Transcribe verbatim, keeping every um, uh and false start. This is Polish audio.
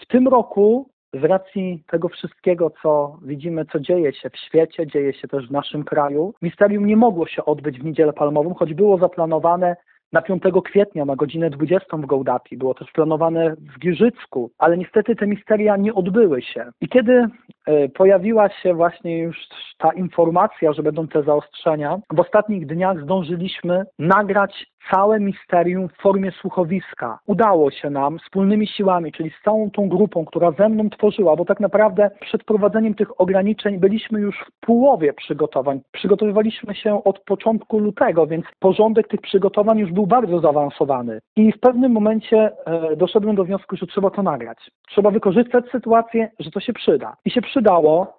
tym roku z racji tego wszystkiego, co widzimy, co dzieje się w świecie, dzieje się też w naszym kraju, misterium nie mogło się odbyć w Niedzielę Palmową, choć było zaplanowane na piątego kwietnia na godzinę dwudziestą w Gołdapi. Było też planowane w Giżycku, ale niestety te misteria nie odbyły się. I kiedy y, pojawiła się właśnie już ta informacja, że będą te zaostrzenia, w ostatnich dniach zdążyliśmy nagrać całe misterium w formie słuchowiska. Udało się nam wspólnymi siłami, czyli z całą tą grupą, która ze mną tworzyła, bo tak naprawdę przed wprowadzeniem tych ograniczeń byliśmy już w połowie przygotowań. Przygotowywaliśmy się od początku lutego, więc porządek tych przygotowań już był bardzo zaawansowany. I w pewnym momencie e, doszedłem do wniosku, że trzeba to nagrać. Trzeba wykorzystać sytuację, że to się przyda. I się przydało.